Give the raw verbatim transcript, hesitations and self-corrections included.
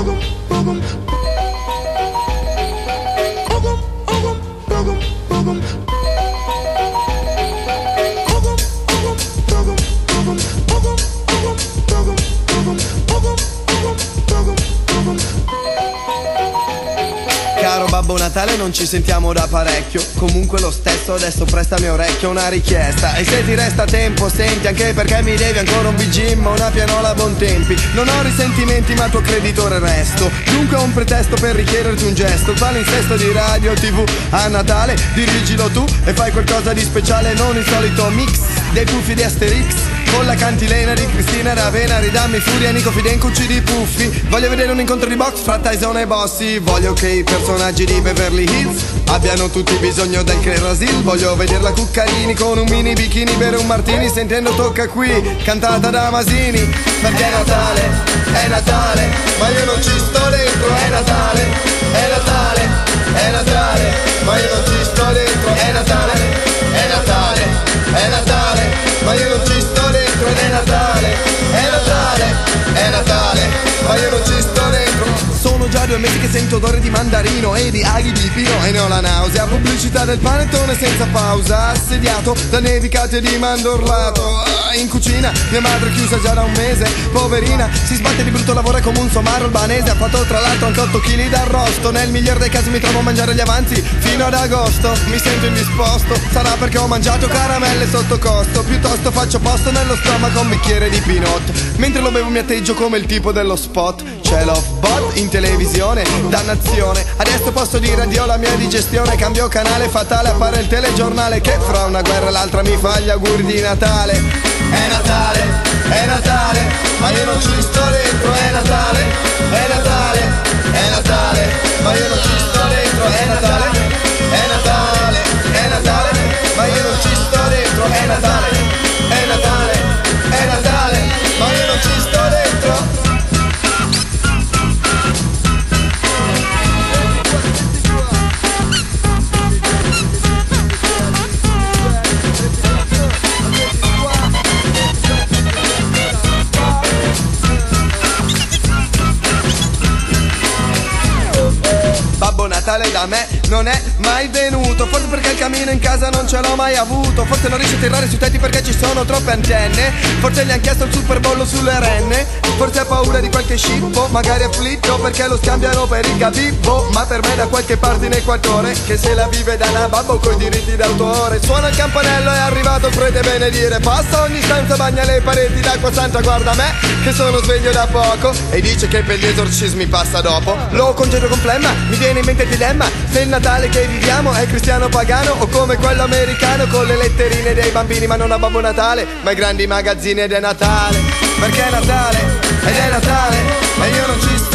Caro Babbo Natale, non ci sentiamo da parecchio. Comunque lo stesso adesso prestami orecchio una richiesta. E se ti resta tempo senti, anche perché mi devi ancora un vigim ma una pianola a buon tempi. Non ho risentimenti ma tuo creditore resto. Dunque ho un pretesto per richiederti un gesto. Il palinsesto di radio tv a Natale dirigilo tu e fai qualcosa di speciale, non il solito mix dei puffi di Asterix con la cantilena di Cristina D'Avena. Ridammi furia, Nico Fidencucci di Puffi. Voglio vedere un incontro di box fra Tyson e Bossi. Voglio che i personaggi di Beverly Hills abbiano tutti bisogno del Crasil. Voglio vederla Cuccarini con un mini bikini, bere un martini sentendo Tocca Qui cantata da Masini. Perché è Natale, è Natale, ma io non ci sto dentro. È Natale, è Natale, è Natale, ma io non ci sto dentro. È Natale, è Natale, è Natale, ma io non ci sto dentro. Ed è Natale, è Natale, è Natale, ma io non ci sto dentro. Sono già due mesi che sento odore di mandarino e di aghi di pino e ne ho la nausea. Pubblicità del panettone senza pausa, assediato da nevicate di mandorlato. In cucina mia madre chiusa già da un mese, poverina, si sbatte di brutto, lavoro come un somaro albanese. Ha fatto tra l'altro anche otto chili d'arrosto. Nel miglior dei casi mi trovo a mangiare gli avanzi fino ad agosto. Mi sento indisposto, sarà perché ho mangiato caramelle sotto costo. Piuttosto faccio posto nello stomaco a un bicchiere di Pinot. Mentre lo bevo mi atteggio come il tipo dello spot. C'è l'off bot in televisione, dannazione. Adesso posso dire addio alla mia digestione. Cambio canale, fatale, appare il telegiornale che fra una guerra e l'altra mi fa gli auguri di Natale. È Natale, è Natale, ma io non ci sto dentro. È Natale, è Natale, è Natale, ma io non ci sto dentro. È Natale, è Natale, è Natale, ma io non ci sto dentro. È Natale, è Natale, è Natale, ma io non ci sto dentro. Babbo Natale da me non è mai venuto, forse perché il camino in casa non ce l'ho mai avuto. Forse non riesce a tirare sui tetti perché ci sono troppe antenne. Forse gli han chiesto il Super Bowl sulle renne. Forse ha paura di qualche scippo, magari afflitto perché lo scambiano per il gabibbo. Ma per me da qualche parte in Equatore, che se la vive da una babbo coi diritti d'autore. Suona il campanello, è arrivato il prete benedire. Passa ogni stanza, bagna le pareti d'acqua santa. Guarda me che sono sveglio da poco e dice che per gli esorcismi passa dopo. Lo congedo con flemma, mi viene in mente il dilemma se il Natale che viviamo è cristiano pagano o come quello americano con le letterine dei bambini ma non a Babbo Natale ma i grandi magazzini ed è Natale. Perché è Natale ed è Natale e io non ci sto